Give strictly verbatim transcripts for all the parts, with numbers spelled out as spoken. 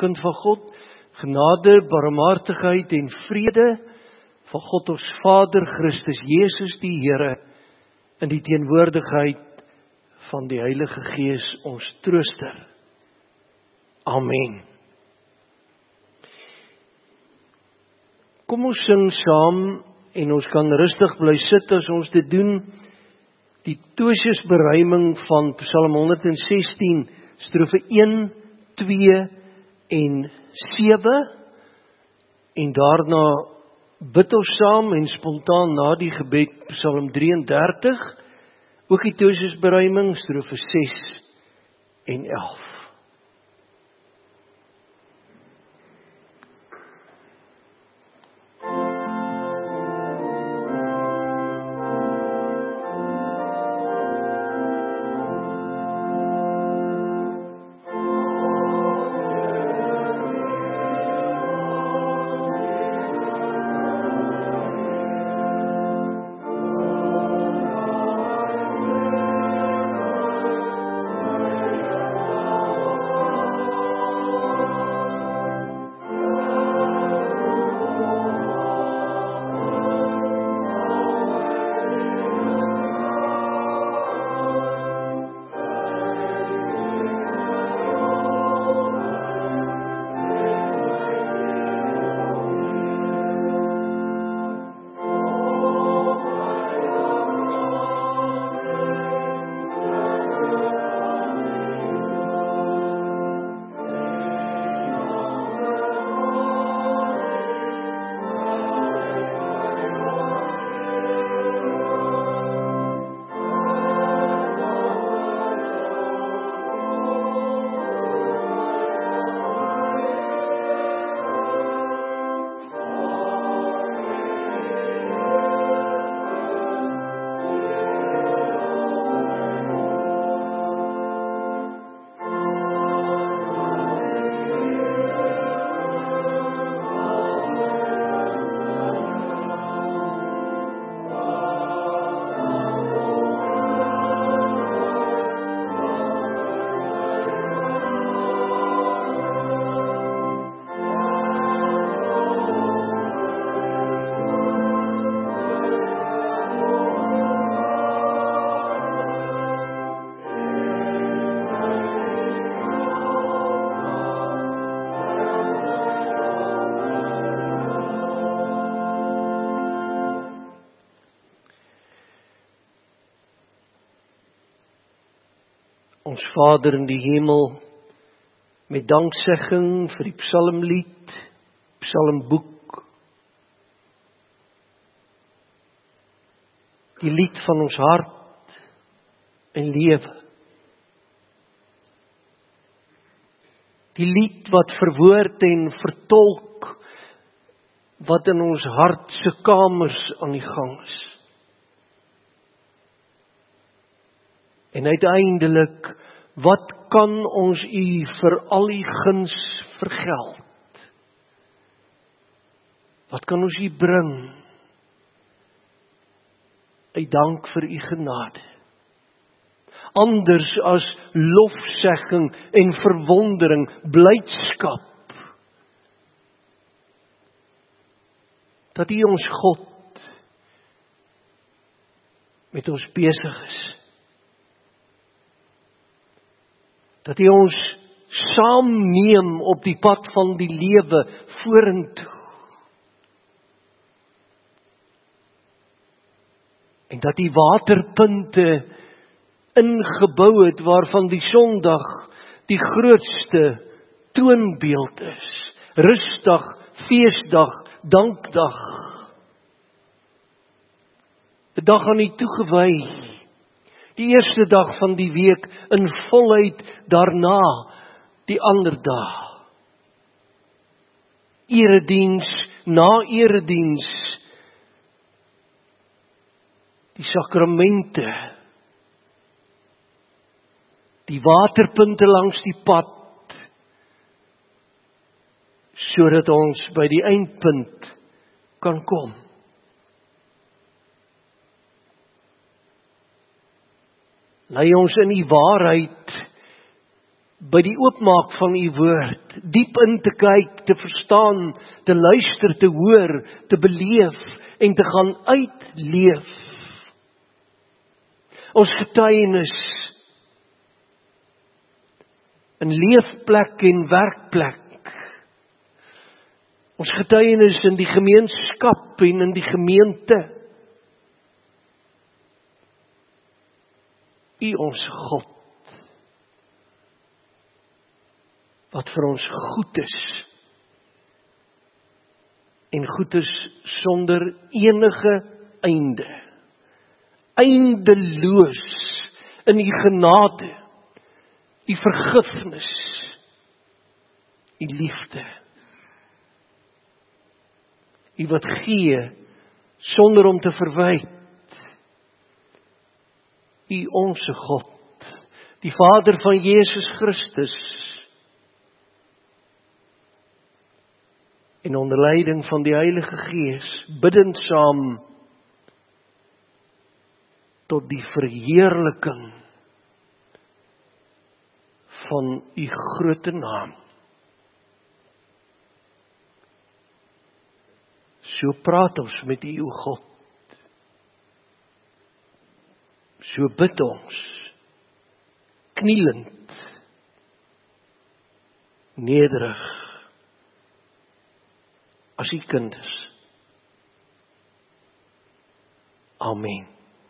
kind van God, genade, barmhartigheid en vrede van God ons Vader, Christus Jesus die Here, in die teenwoordigheid van die Heilige Gees, ons trooster. Amen. Kom ons sing saam, en ons kan rustig bly sit as ons dit doen, die toosjesberuiming van Psalm honderd sestien, strofe een, twee en sewe, en daarna bid ons saam en spontaan na die gebed Psalm drie en dertig, ook die toosjesberuiming, strofe ses en elf. Ons Vader in die hemel, met danksegging vir die psalmlied, psalmboek, die lied van ons hart en lewe. Die lied wat verwoord en vertolk, wat in ons hart se kamers aan die gang is. En uiteindelik, wat kan ons U vir al die guns vergeld? Wat kan ons U bring? Uit dank vir U genade. Anders as lofsegging en verwondering, blydskap. Dat U ons God met ons besig is. Dat U ons saamneem op die pad van die lewe vorentoe. En dat die waterpunte ingebou het waarvan die Sondag die grootste toonbeeld is. Rustdag, feesdag, dankdag. 'n dag aan U toegewy. Die eerste dag van die week in volheid, daarna die ander dag. Erediens na erediens. Die sakramente. Die waterpunte langs die pad. Sodat ons by die eindpunt kan kom. Lei ons in die waarheid by die oopmaak van u woord, diep in te kyk, te verstaan, te luister, te hoor, te beleef en te gaan uitleef. Ons getuienis in leefplek en werkplek. Ons getuienis in die gemeenskap en in die gemeente. U ons God, wat vir ons goed is, en goed is sonder enige einde, eindeloos in u genade, u vergifnis, u liefde. U wat gee, sonder om te verwyd. U onse God, die Vader van Jesus Christus, en onder leiding van die Heilige Gees, biddend saam, tot die verheerliking van u grote naam. So praat ons met u, o God. So bid ons, knielend, nederig, as u kinders. Amen.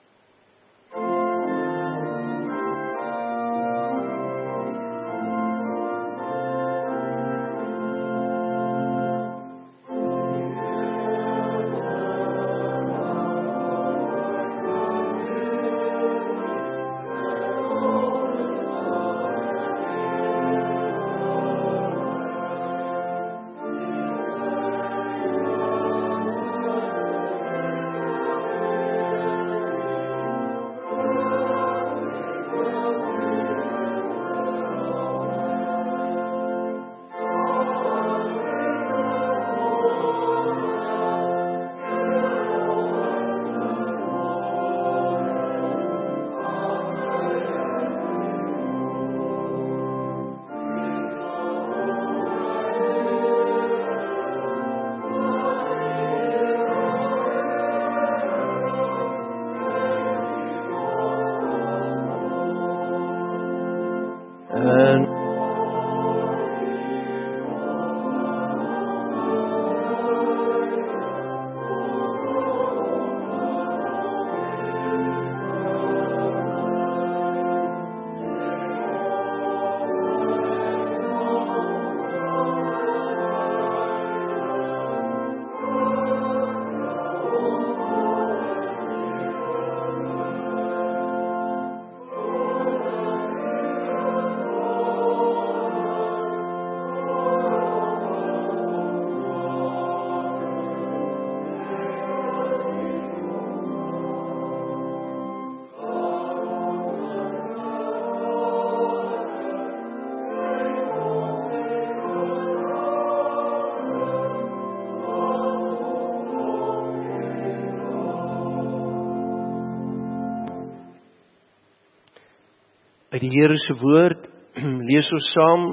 Uit die Here se woord lees ons saam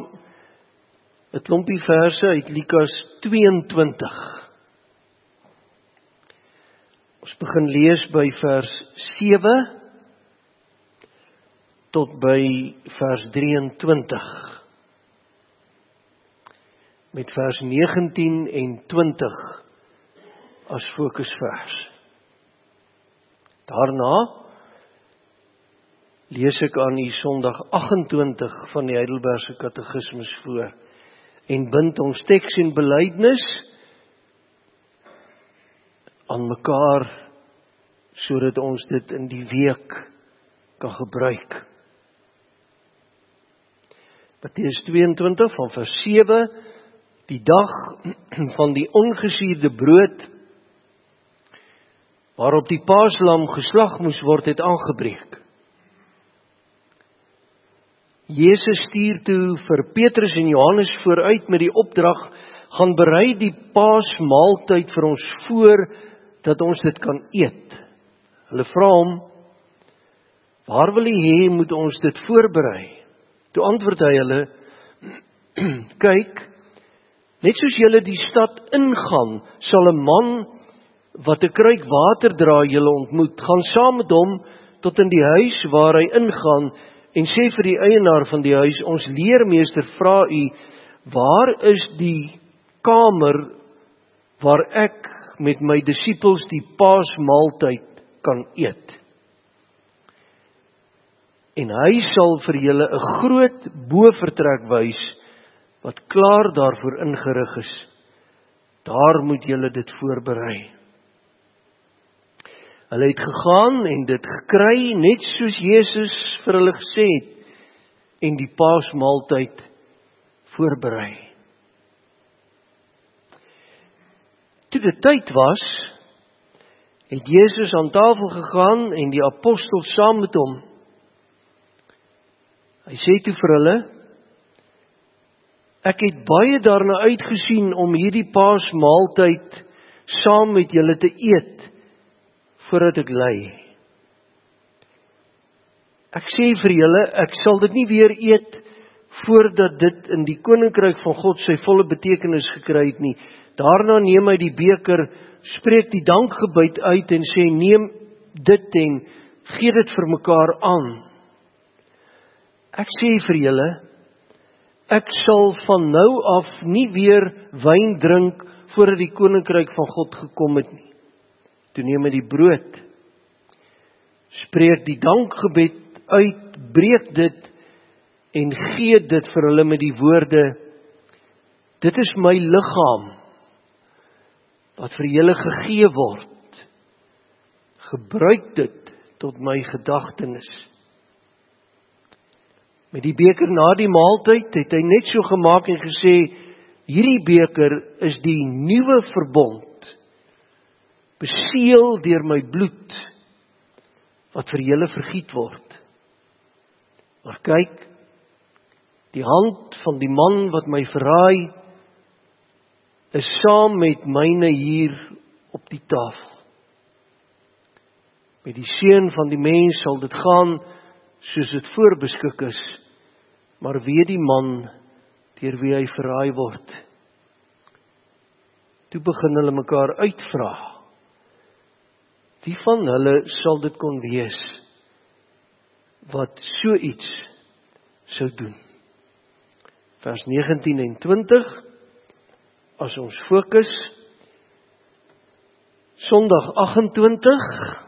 'n klompie verse uit Lukas tweeëntwintig. Ons begin lees by vers sewe tot by vers drieëntwintig. Met vers negentien en twintig as fokusvers. Daarna lees ek aan die Sondag agt-en-twintig van die Heidelbergse Katekismus voor en bind ons teks en belydenis aan mekaar sodat ons dit in die week kan gebruik. Matteus tweeëntwintig van vers sewe, die dag van die ongesuurde brood waarop die paaslam geslag moes word, het aangebreek. Jezus stuur toe vir Petrus en Johannes vooruit met die opdrag, gaan berei die paasmaaltyd vir ons voor, dat ons dit kan eet. Hulle vra hom, waar wil hy hê moet ons dit voorberei? Toe antwoord hy hulle, kyk, net soos julle die stad ingaan, sal 'n man wat 'n kruik water dra julle ontmoet, gaan saam met hom tot in die huis waar hy ingaan en sê vir die eienaar van die huis, ons leermeester vra u, waar is die kamer waar ek met my disippels die paasmaaltyd kan eet? En hy sal vir julle 'n groot bovertrek wys, wat klaar daarvoor ingerig is. Daar moet julle dit voorberei. Hulle het gegaan en dit gekry, net soos Jesus vir hulle gesê het, en die paasmaaltyd voorberei. Toe dit tyd was, het Jesus aan tafel gegaan en die apostel saam met hom. Hy sê toe vir hulle, ek het baie daarna uitgesien om hierdie paasmaaltyd saam met julle te eet, voordat ek ly. Ek sê vir julle, ek sal dit nie weer eet, voordat dit in die koninkryk van God sy volle betekenis gekry het nie. Daarna neem hy die beker, spreek die dankgebed uit en sê, neem dit en gee dit vir mekaar aan. Ek sê vir julle, ek sal van nou af nie weer wyn drink, voordat die koninkryk van God gekom het nie. Toe neem hy die brood, spreek die dankgebed uit, breek dit en gee dit vir hulle met die woorde, dit is my liggaam, wat vir julle gegee word. Gebruik dit tot my gedagtenis. Met die beker na die maaltyd het hy net so gemaak en gesê, hierdie beker is die nuwe verbond, beseël deur my bloed, wat vir julle vergiet word. Maar kyk, die hand van die man wat my verraai, is saam met myne hier op die tafel. Met die seun van die mens sal dit gaan, soos dit voorbeskik is, maar weet die man, deur wie hy verraai word. Toe begin hulle mekaar uitvra, wie van hulle sal dit kon wees, wat so iets sou doen. Vers negentien en twintig, as ons fokus, Sondag agt en twintig,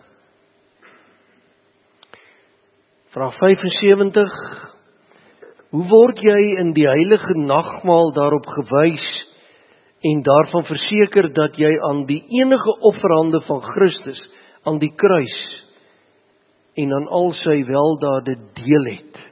vraag vyf en sewentig, hoe word jy in die heilige nagmaal daarop gewys en daarvan verseker dat jy aan die enige offerhande van Christus, aan die kruis en aan al sy weldade deel het?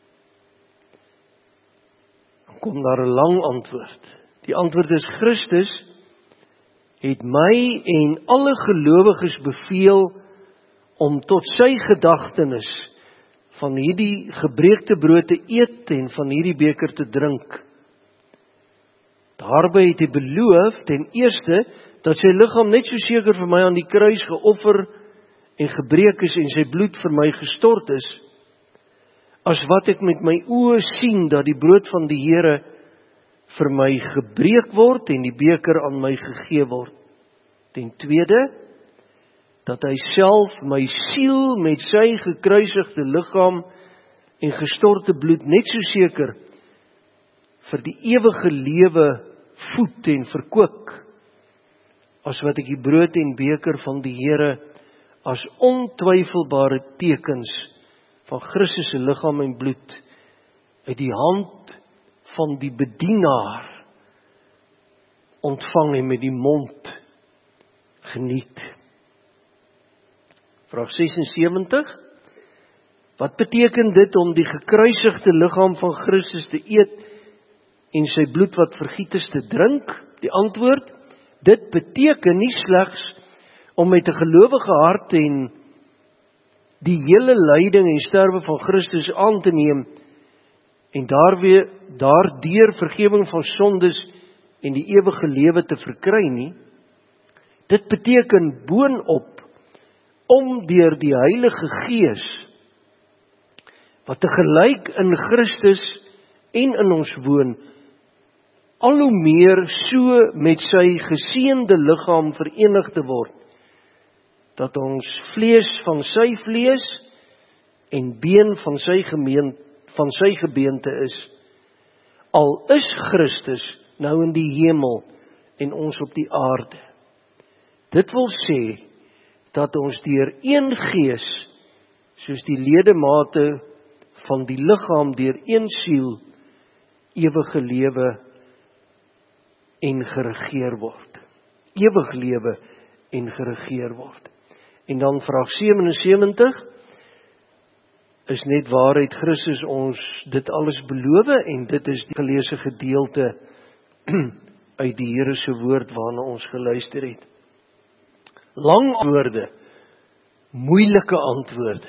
Dan kom daar 'n lang antwoord. Die antwoord is, Christus het my en alle gelowiges beveel om tot sy gedagtenis van hierdie gebreekte brood te eet en van hierdie beker te drink. Daarby het hy beloof, ten eerste, dat sy liggaam net so seker vir my aan die kruis geoffer en gebreek is en sy bloed vir my gestort is, as wat ek met my oë sien dat die brood van die Here vir my gebreek word en die beker aan my gegee word. Ten tweede, dat hy self my siel met sy gekruisigde liggaam en gestorte bloed net so seker vir die ewige lewe voed en verkoop, as wat ek die brood en beker van die Here as ontwyfelbare tekens van Christus se liggaam en bloed uit die hand van die bedienaar ontvang en met die mond geniet. Vraag ses en sewentig, wat beteken dit om die gekruisigde liggaam van Christus te eet en sy bloed wat vergiet is te drink? Die antwoord, dit beteken nie slegs om met 'n gelowige hart en die hele lyding en sterwe van Christus aan te neem en daarwee daardeur vergifnis van sondes en die ewige lewe te verkry nie. Dit beteken boonop om deur die Heilige Gees wat tegelyk in Christus en in ons woon, al hoe meer so met sy geseënde liggaam verenig te word, dat ons vlees van sy vlees en been van sy gemeen, van sy gebeente is. Al is Christus nou in die hemel en ons op die aarde. Dit wil sê dat ons deur een gees, soos die ledemate van die liggaam deur een siel, ewige lewe en geregeer word. Ewig lewe en geregeer word. En dan vraag sewensewentig, is net waarheid Christus ons dit alles beloof, en dit is die geleesde gedeelte uit die Here se woord waarna ons geluister het. Lang antwoorde, moeilike antwoorde.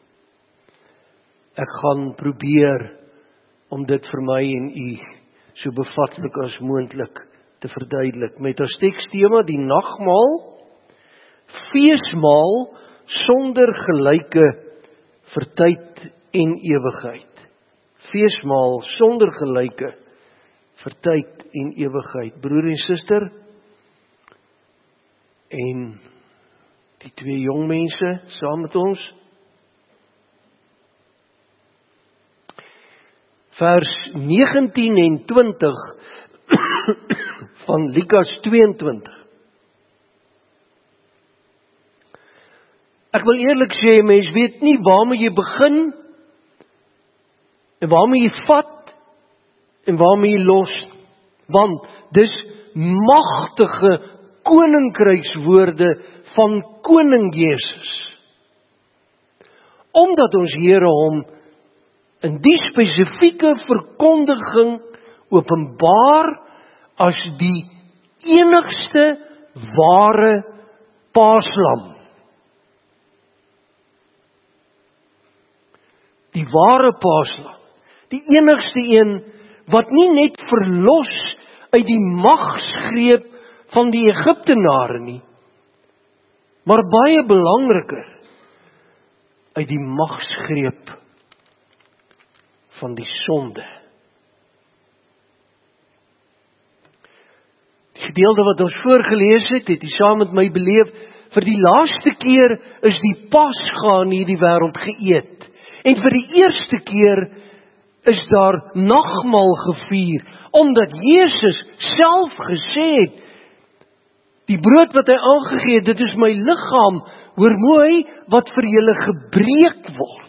Ek gaan probeer om dit vir my en u so bevatlik as moontlik te verduidelik. Met as tekstema die nagmaal, feesmaal sonder gelyke vir tyd en ewigheid. Feesmaal sonder gelyke vir tyd en ewigheid. Broer en suster, en die twee jong mense saam met ons. Vers negentien en twintig van Lukas tweeëntwintig. Ek wil eerlik sê, mens weet nie waarmee jy begin, en waarmee jy vat, en waarmee jy los, want dis magtige koninkrykswoorde van koning Jesus. Omdat ons Here hom in die spesifieke verkondiging openbaar as die enigste ware paaslam. Die ware paaslam. Die enigste een wat nie net verlos uit die magsgreep van die Egiptenare nie, maar baie belangriker, uit die magsgreep van die sonde. Die gedeelte wat ons voorgelees het, het jy saam met my beleef, vir die laaste keer is die Pasga in hierdie wêreld geëet. En vir die eerste keer is daar nagmaal gevier, omdat Jesus self gesê het, die brood wat hy aangegee het, dit is my liggaam, hoor mooi, wat vir julle gebreek word.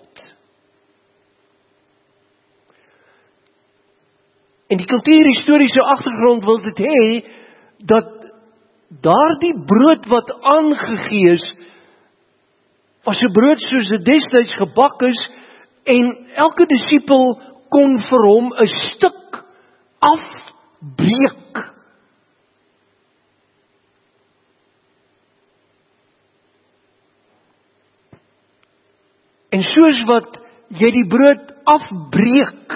En die kultuurhistoriese agtergrond wil dit hê, dat daardie brood wat aangegee is, was 'n brood soos dit destyds gebak is, en elke disipel kon vir hom 'n stuk afbreek. En soos wat jy die brood afbreek,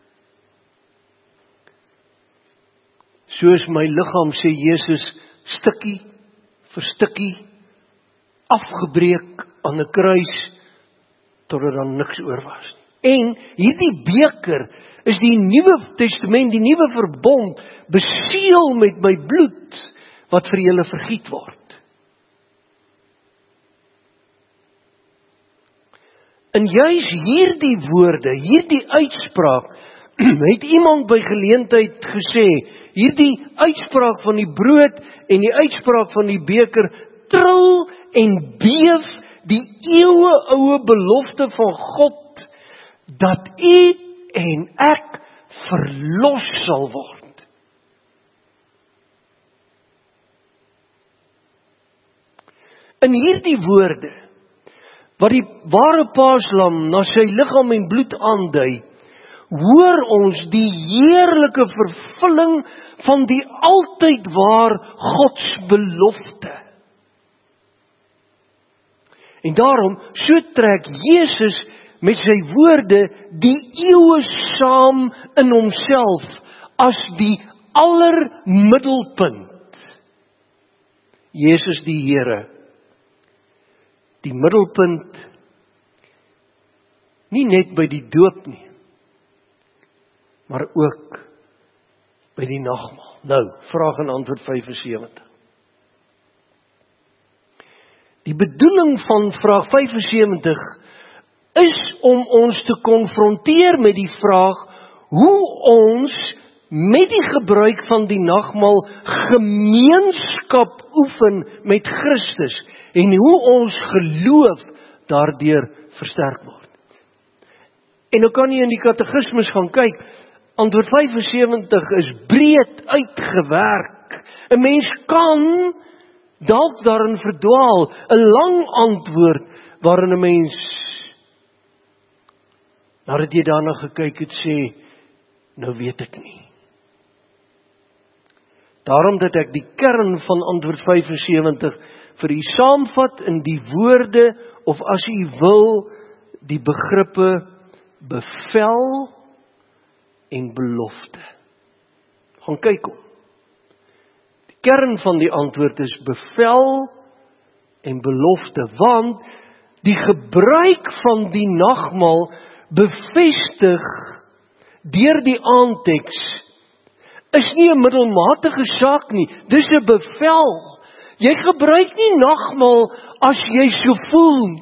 soos my liggaam, sê Jesus, stukkie vir stukkie afgebreek aan 'n kruis, totdat daar niks oor was nie. En hierdie beker is die Nuwe Testament, die Nuwe Verbond, beseël met my bloed, wat vir julle vergiet word. En juis hierdie woorde, hierdie uitspraak, het iemand by geleentheid gesê, hierdie uitspraak van die brood en die uitspraak van die beker tril en beef die eeue oue belofte van God, dat u en ek verlos sal word. In hierdie woorde, wat die ware paaslam na sy liggaam en bloed aandui, hoor ons die heerlike vervulling van die altyd waar Gods belofte. En daarom, so trek Jesus met sy woorde die eeue saam in homself as die allermiddelpunt. Jesus die Here, die middelpunt Nie net by die doop nie, maar ook by die nagmaal. Nou, vraag en antwoord vyf en sewentig. Die bedoeling van vraag vyf en sewentig is om ons te konfronteer met die vraag hoe ons met die gebruik van die nagmaal gemeenskap oefen met Christus en hoe ons geloof daardeur versterk word. En nou kan jy in die katekismes gaan kyk, antwoord vyf en sewentig is breed uitgewerk. 'n Mens kan dalk daarin verdwaal, 'n lang antwoord waarin 'n mens, nadat jy daarna gekyk het, sê, nou weet ek nie. Daarom dat ek die kern van antwoord vyf en sewentig vir u saamvat in die woorde, of as u wil, die begrippe bevel en belofte. Gaan kyk om. Die kern van die antwoord is bevel en belofte, want die gebruik van die nagmaal bevestig deur die aanteks is nie 'n middelmatige saak nie, dis 'n bevel. Jy gebruik nie nagmaal as jy so voel nie.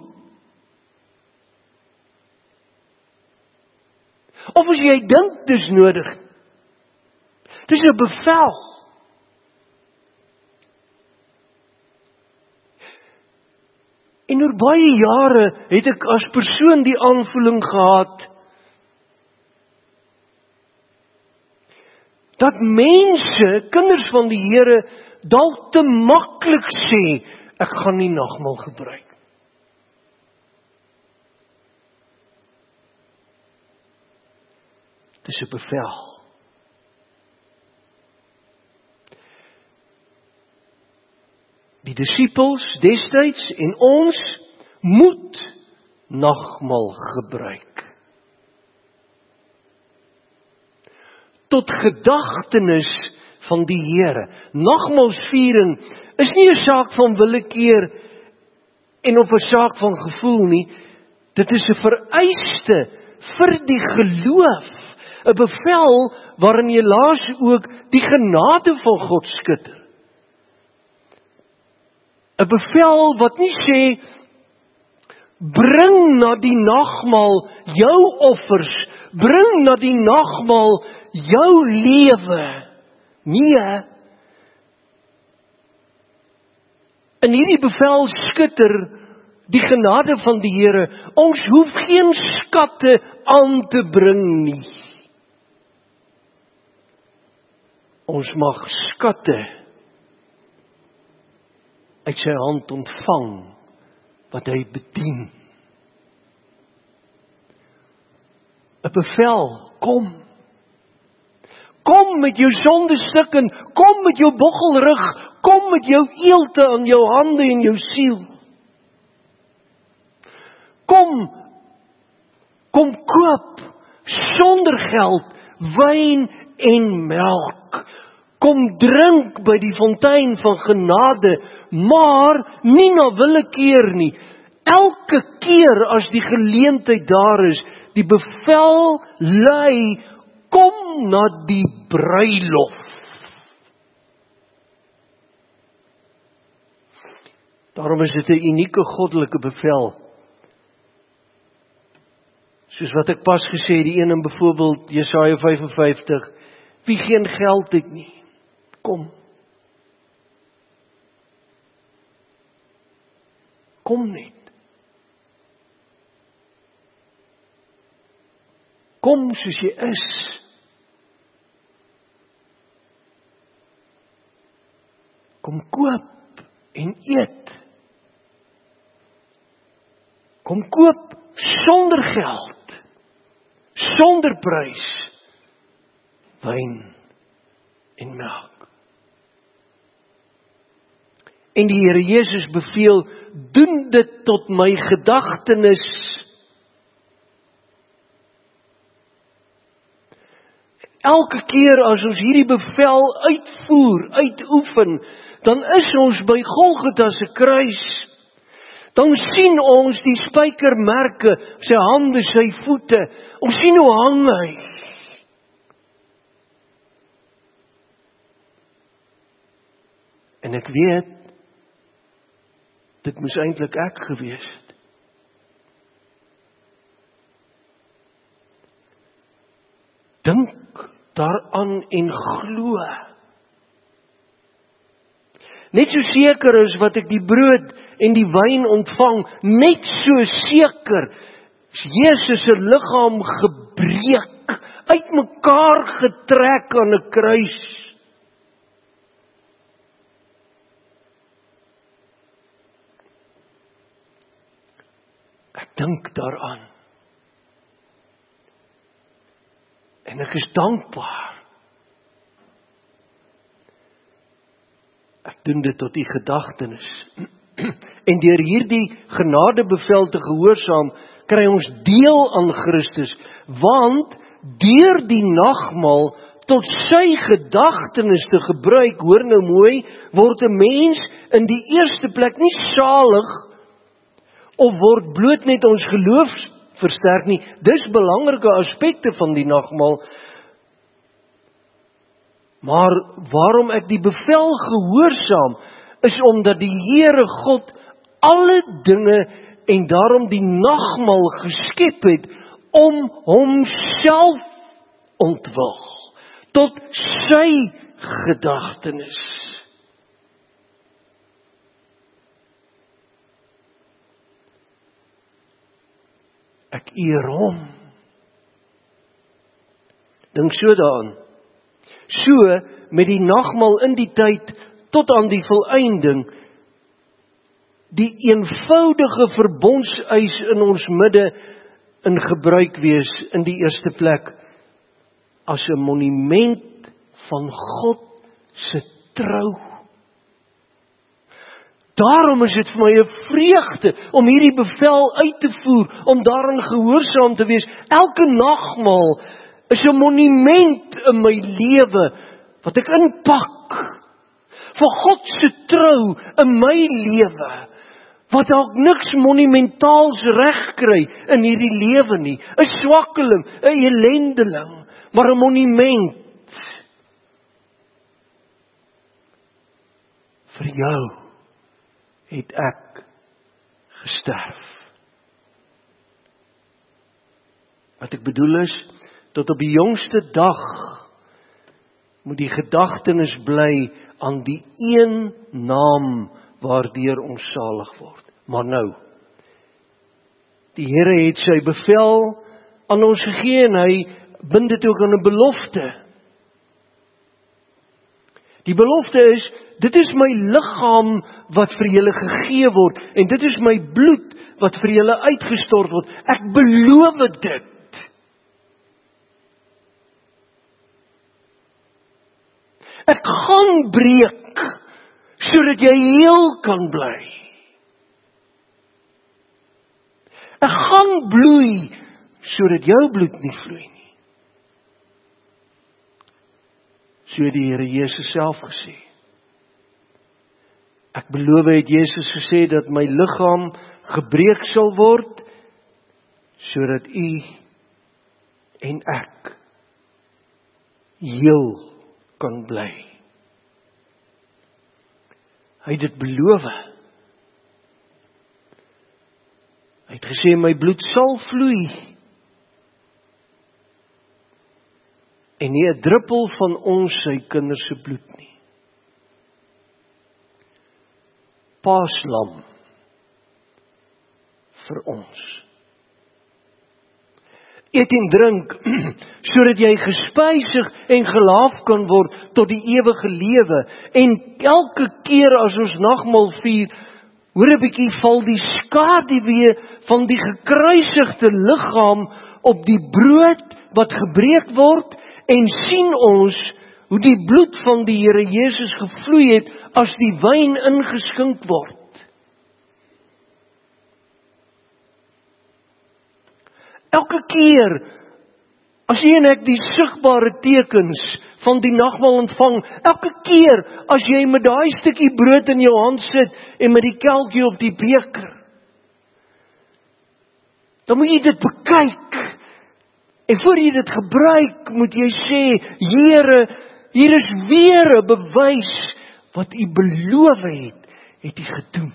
Of as jy dink dis nodig. Dis 'n bevel. En oor baie jare het ek as persoon die aanvoeling gehad dat mense, kinders van die Here, dalk te maklik sê, ek gaan nie nagmaal gebruik. Dis 'n bevel. Die disippels destyds en ons moet nagmaal gebruik. Tot gedagtenis van die Here. Nagmaalsviering is nie 'n saak van willekeur en of 'n saak van gevoel nie. Dit is 'n vereiste vir die geloof. 'n Bevel waarin jy laas ook die genade van God skitter. 'n Bevel wat nie sê, bring na die nagmaal jou offers, bring na die nagmaal jou lewe. Nee. In hierdie bevel skitter die genade van die Here. Ons hoef geen skatte aan te bring nie. Ons mag skatte uit sy hand ontvang wat hy bedien. 'n Bevel, kom. Kom met jou sondestukken, kom met jou boggelrug, kom met jou eelte aan jou hande en jou siel. Kom, kom koop, sonder geld, wyn en melk. Kom drink by die fontein van genade, maar nie na willekeur nie. Elke keer as die geleentheid daar is, die bevel lui, kom na die bruilof. Daarom is dit 'n unieke goddelike bevel. Soos wat ek pas gesê, die een in byvoorbeeld Jesaja vyf en vyftig, wie geen geld het nie, kom. Kom net. Kom soos jy is. Kom koop en eet. Kom koop sonder geld, sonder prys, wyn en melk. En die Here Jesus beveel, doen dit tot my gedagtenis. Elke keer as ons hierdie bevel uitvoer, uitoefen, dan is ons by Golgotha se kruis. dan sien ons die spykermerke, sy hande, sy voete. Ons sien hoe hang hy. En ek weet, dit moes eintlik ek gewees het. Dink daaraan en glo. Net so seker is wat ek die brood en die wyn ontvang, net so seker is Jesus se liggaam gebreek, uitmekaar getrek aan 'n kruis. Ek dink daaraan. En ek is dankbaar. Ek doen dit tot die gedagtenis. En deur hierdie genadebevel te gehoorsaam, kry ons deel aan Christus, want deur die nagmaal tot sy gedagtenis te gebruik, hoor nou mooi, word 'n mens in die eerste plek nie salig, of word bloot net ons geloof versterk nie. Dis belangrike aspekte van die nagmaal. Maar waarom ek die bevel gehoorsaam, is omdat die Here God alle dinge en daarom die nagmaal geskep het om homself ontwil tot sy gedagtenis. Ek eer hom. Dink so daaraan. So, met die nagmaal in die tyd, tot aan die volëinding, die eenvoudige verbondseis in ons midde in gebruik wees, in die eerste plek, as 'n monument van God se trou. Daarom is dit vir my 'n vreugde om hierdie bevel uit te voer, om daarin gehoorsaam te wees. Elke nagmaal is 'n monument in my lewe, wat ek inpak, vir God se trou in my lewe, wat dalk niks monumentaals reg kry in hierdie lewe nie, 'n swakkeling, 'n ellendeling, maar 'n monument vir jou het ek gesterf. Wat ek bedoel is, tot op die jongste dag moet die gedagtenis bly aan die een naam waardeur ons salig word. Maar nou, die Here het sy bevel aan ons gegee en hy bind dit ook aan 'n belofte. Die belofte is, dit is my liggaam wat vir julle gegee word, en dit is my bloed wat vir julle uitgestort word. Ek beloof dit. Ek gaan breek, sodat jy heel kan bly. Ek gaan bloei, sodat jou bloed nie vloei nie. So het die Here Jesus self gesê. Ek beloof, het Jesus gesê, dat my liggaam gebreek sal word, sodat u en ek heel kan bly. Hy het dit beloof. Hy het gesê, my bloed sal vloei, en nie 'n druppel van ons sy kinders se bloed nie. Paaslam vir ons. Eet en drink, sodat jy gespysig en gelaaf kan word tot die ewige lewe. En elke keer as ons nagmaal vier, hoor 'n bietjie, val die skaduwee van die gekruisigde liggaam op die brood wat gebreek word, en sien ons hoe die bloed van die Here Jesus gevloei het as die wyn ingeskink word. Elke keer as jy en ek die sigbare tekens van die nagmaal ontvang, elke keer as jy met daai stukkie brood in jou hand sit en met die kelkie op die beker, dan moet jy dit bekyk. En voor jy dit gebruik, moet jy sê, Here, hier is weer 'n bewys wat U beloof het, het U gedoen.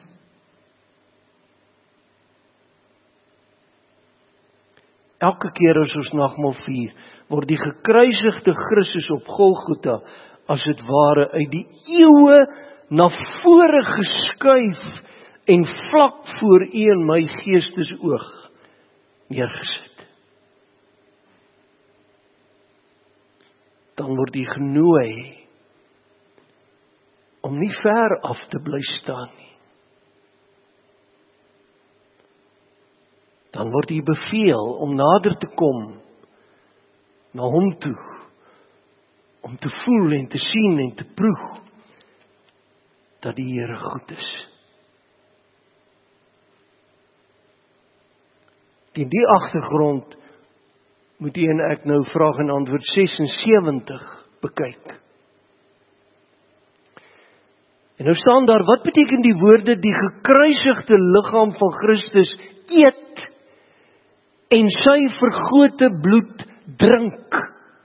Elke keer as ons nagmaal vier, word die gekruisigde Christus op Golgotha as dit ware uit die eeue na vore geskuif en vlak voor U en my geestesoog neergesit. Dan word U genooi om nie ver af te bly staan nie. Dan word U beveel om nader te kom na Hom toe, om te voel en te sien en te proe dat die Here goed is. In die agtergrond moet U en ek nou vraag en antwoord ses en sewentig bekyk. En nou staan daar, wat beteken die woorde, die gekruisigde liggaam van Christus eet en sy vergote bloed drink?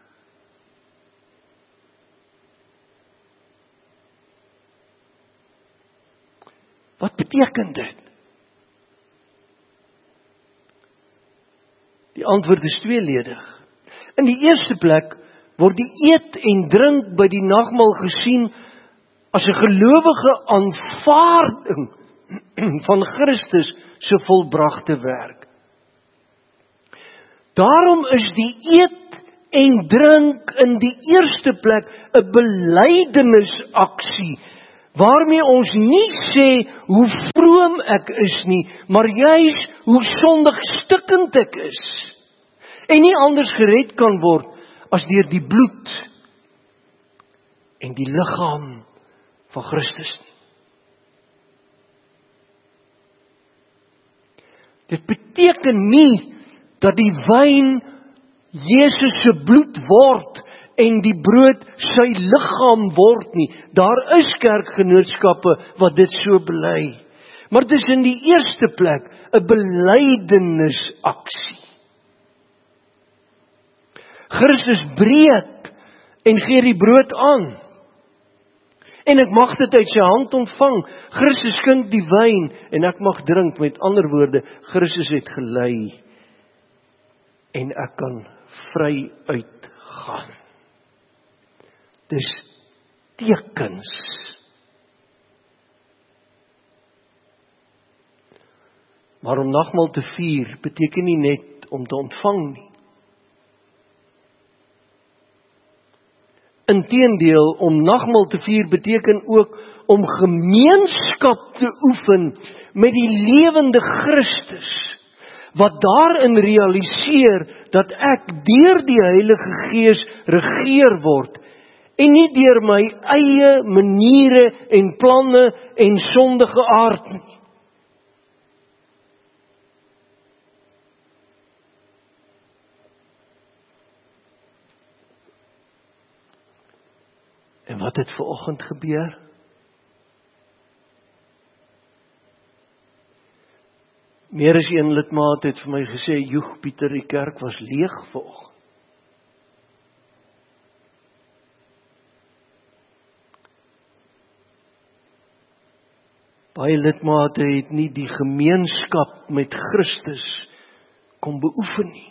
Wat beteken dit? Die antwoord is tweeledig. In die eerste plek word die eet en drink by die nagmaal gesien as 'n gelowige aanvaarding van Christus se volbragte werk. Daarom is die eet en drink in die eerste plek 'n belydenisaksie, waarmee ons nie sê hoe vroom ek is nie, maar juis hoe sondig stikkend ek is. En nie anders gered kan word as deur die bloed en die liggaam van Christus nie. Dit beteken nie dat die wyn Jesus se bloed word en die brood sy liggaam word nie. Daar is kerkgenootskappe wat dit so bely. Maar dit is in die eerste plek 'n belydenisaksie. Christus breek en gee die brood aan. En ek mag dit uit sy hand ontvang. Christus skink die wyn en ek mag drink. Met ander woorde, Christus het gelei en ek kan vry uitgaan. Dis tekens. Maar om nagmaal te vier beteken nie net om te ontvang nie. Inteendeel, om nagmaal te vier beteken ook om gemeenskap te oefen met die lewende Christus, wat daarin realiseer dat ek deur die Heilige Gees regeer word, en nie deur my eie maniere en planne en sondige aard nie. En wat het vanoggend gebeur? Meer as een lidmaat het vir my gesê, "Joeg Pieter, die kerk was leeg vanoggend." Baie lidmate het nie die gemeenskap met Christus kom beoefen nie.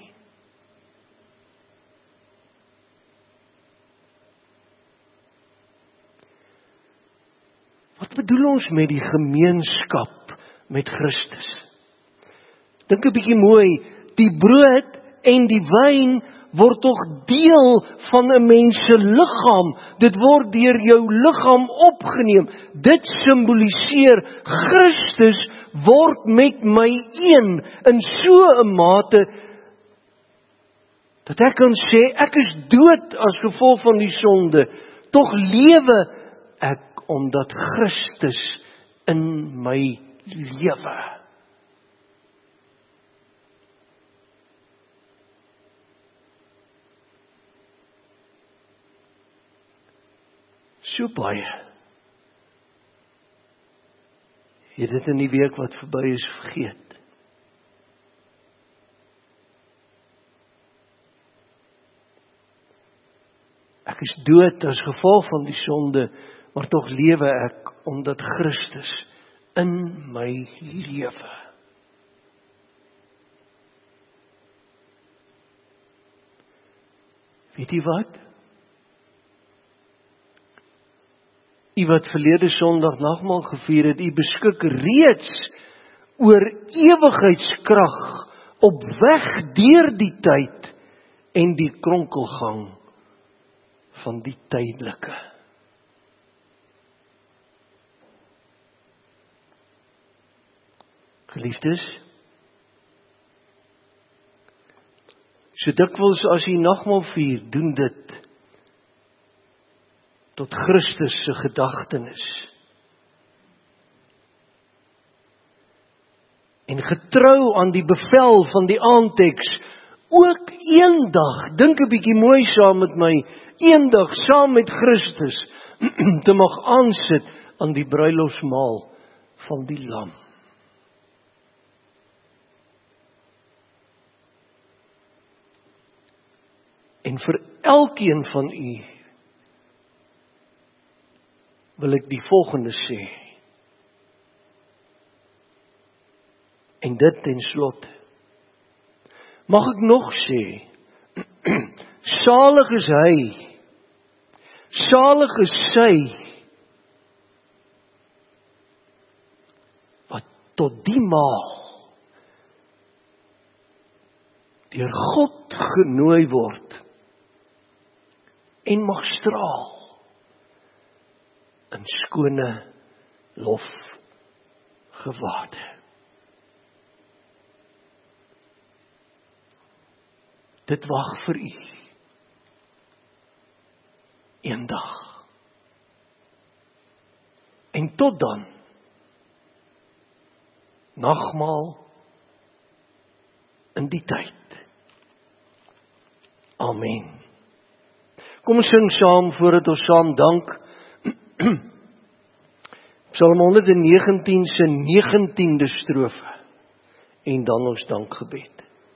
Wat bedoel ons met die gemeenskap met Christus? Dink 'n bietjie mooi, die brood en die wyn word tog deel van 'n mens se liggaam. Dit word deur jou liggaam opgeneem. Dit simboliseer Christus word met my een in so 'n mate dat ek kan sê ek is dood as gevolg van die sonde, tog lewe ek omdat Christus in my lewe. So baie. Het dit in die week wat verby is vergeet. Ek is dood as gevolg van die sonde, maar tog lewe ek omdat Christus in my lewe. Weet jy wat? U wat verlede Sondag nagmaal gevier het, u beskik reeds oor ewigheidskrag op weg deur die tyd en die kronkelgang van die tydelike. Geliefdes, so dikwels as u nagmaal vier, doen dit tot Christus se gedagtenis. En getrou aan die bevel van die aandteks, ook eendag, dink 'n bietjie mooi saam met my, eendag saam met Christus, te mag aansit aan die bruilofsmaal van die Lam. En vir elkeen van u wil ek die volgende sê. En dit ten slotte. Mag ek nog sê, salig is hy, salig is sy, wat tot die maal deur God genooi word en mag straal in skone lof gewade. Dit wag vir u. Eendag. En tot dan, nagmaal in die tyd. Amen. Kom ons sing saam voordat ons saam dank. Psalm honderd negentien se negentiende strofe en dan ons dankgebed.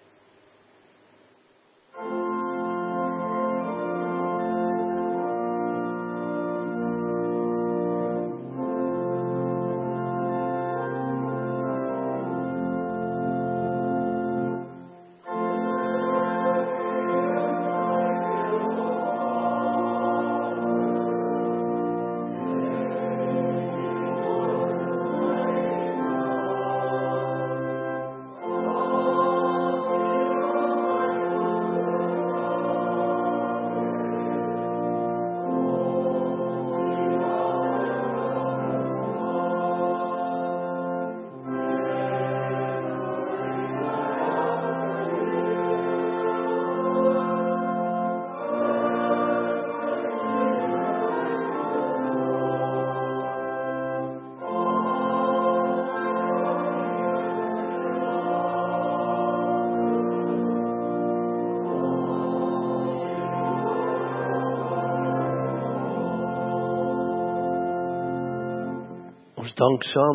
Ons dank saam.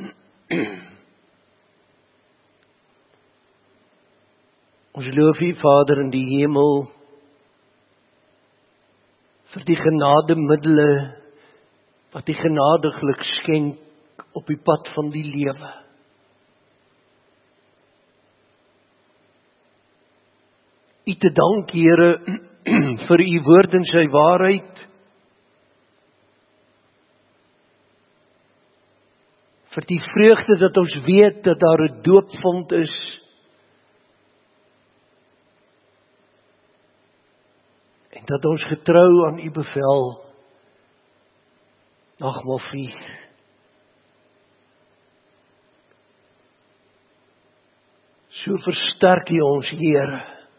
Ons loof U, Vader in die hemel, vir die genademiddele wat U genadiglik skenk op die pad van die lewe. U te dank, Here, vir U woord en sy waarheid, vir die vreugde dat ons weet dat daar 'n doopvond is, en dat ons getrou aan U bevel nagmaal vier. So versterk U ons, Here.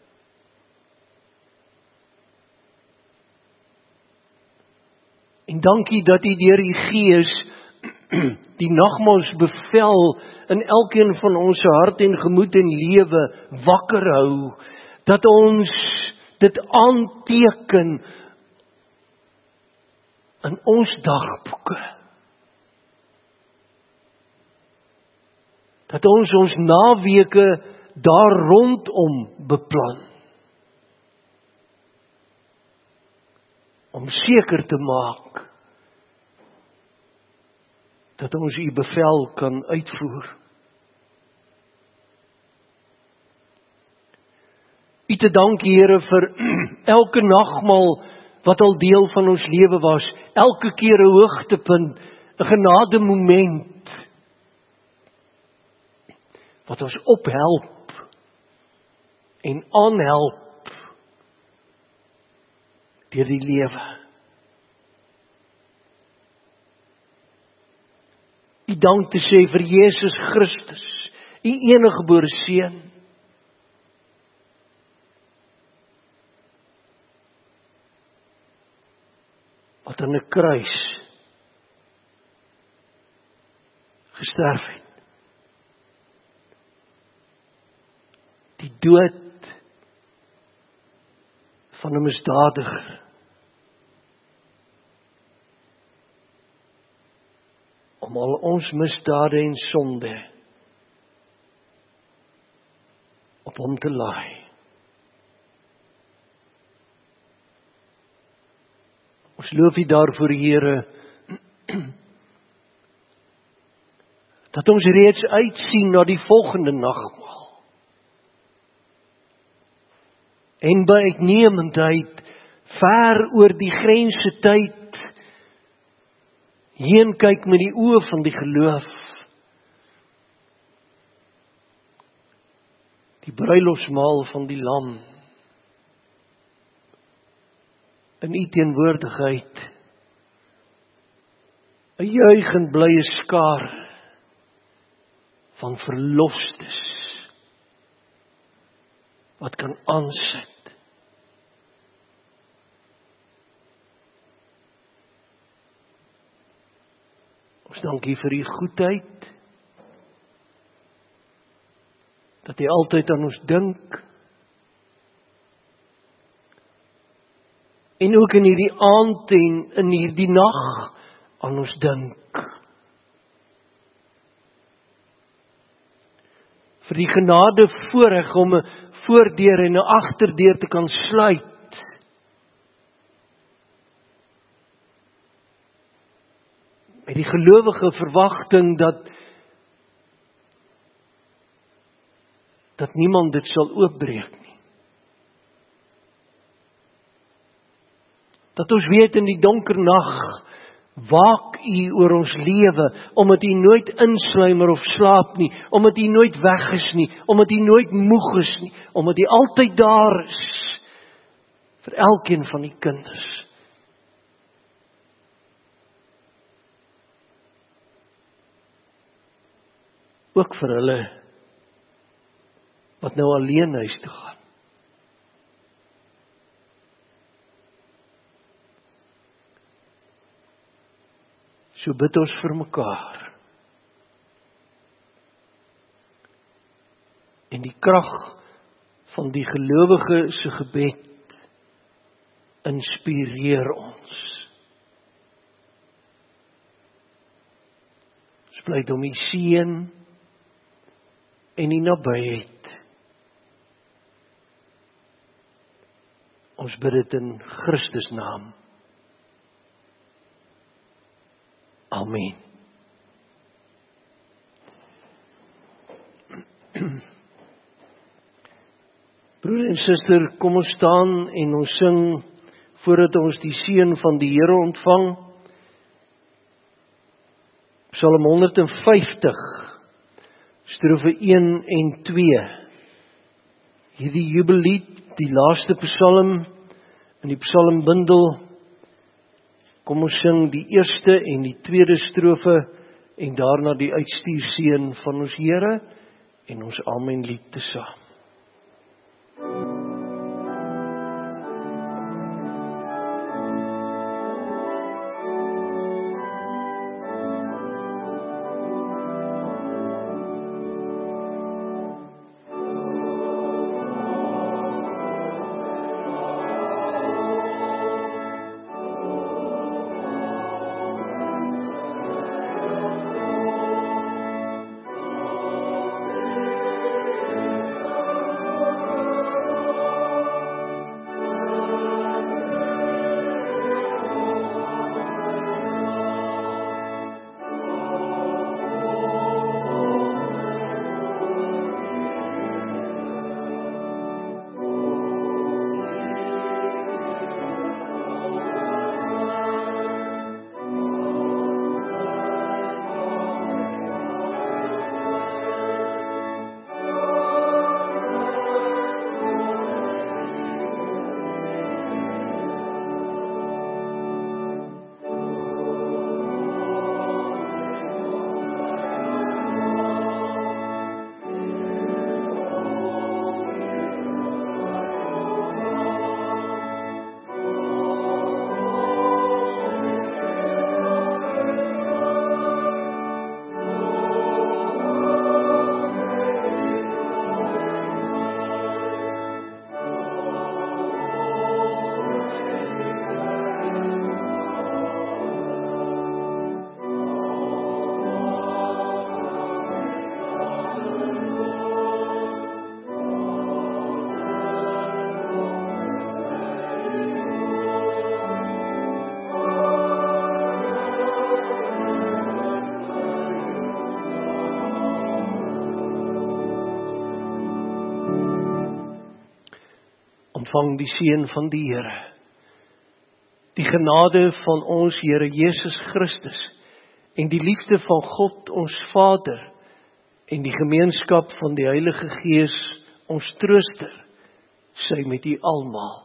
En dankie dat U deur U Gees die nagmaalsbevel in elkeen van ons hart en gemoed en lewe wakker hou, dat ons dit aanteken in ons dagboeke, dat ons ons naweke daar rondom beplan. om seker te maak dat ons u bevel kan uitvoer. U te dank, Here, vir elke nagmaal wat al deel van ons lewe was, elke keer 'n hoogtepunt, 'n genade moment, wat ons ophelp en aanhelp deur die lewe. U dank te sê vir Jesus Christus, u eniggebore Seun, wat aan 'n kruis gesterf het. Die dood van 'n misdadiger, om al ons misdade en sonde op hom te laai. Ons loof U daarvoor, Here, dat ons reeds uitsien na die volgende nagmaal. En by uitnemendheid, ver oor die grense tyd, heen kyk met die oë van die geloof. Die bruilofsmaal van die Lam, in U teenwoordigheid, 'n juigend blye skaar van verlostes, wat kan aansit. Ons dank U vir U goedheid, dat U altyd aan ons dink, en ook in hierdie aand en in hierdie nag aan ons dink. Vir die genade voorreg om 'n voordeur en 'n agterdeur te kan sluit. Met die gelowige verwagting dat dat niemand dit sal oopbreek nie. Dat ons weet in die donker nag waak U oor ons lewe, omdat U nooit insluimer of slaap nie, omdat U nooit weg is nie, omdat U nooit moeg is nie, omdat U altyd daar is, vir elkeen van die kinders. Ook vir hulle, wat nou alleen huis toe gaan. So bid ons vir mekaar. En die krag van die gelowige se gebed inspireer ons. Ons pleit om U seën en U nabyheid. Ons bid dit in Christus naam. Amen. Broer en suster, kom ons staan en ons sing voordat ons die seën van die Here ontvang. Psalm honderd en vyftig, strofe een en twee. Hierdie jubellied, die laaste psalm in die psalmbundel. Kom ons sing die eerste en die tweede strofe en daarna die uitstuurseën van ons Here en ons Amen lied te saam. ontvang die seën van die Here. Die genade van ons Here Jesus Christus en die liefde van God ons Vader en die gemeenskap van die Heilige Gees ons Trooster, sy met u almal.